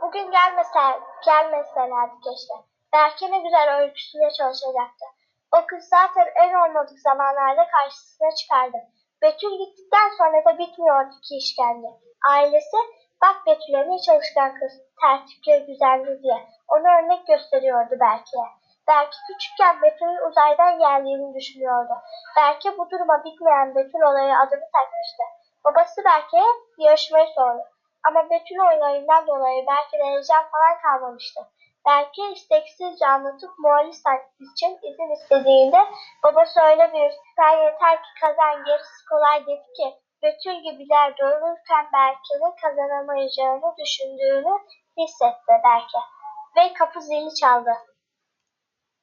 Bugün gelmeselerdi keşke. Belki ne güzel öyküsüne çalışacaktı. O kız zaten en olmadık zamanlarda karşısına çıkardı. Betül gittikten sonra da bitmiyordu ki işkence. Ailesi, bak Betül'e ne çalışkan kız, tertipli, güzelli diye ona örnek gösteriyordu Berke'ye. Belki küçükken Betül'ün uzaydan geldiğini düşünüyordu. Belki bu duruma bitmeyen Betül olayı adını takmıştı. Babası Berke'ye yarışmayı sordu. Ama Betül olayından dolayı belki de heyecan falan kalmamıştı. Belki isteksizce anlatıp morali için izin istediğinde babası öyle bir sen yeter ki kazan gerisi kolay dedi ki Betül gibiler doğururken Berke'nin kazanamayacağını düşündüğünü hissetti Berke. Ve kapı zili çaldı.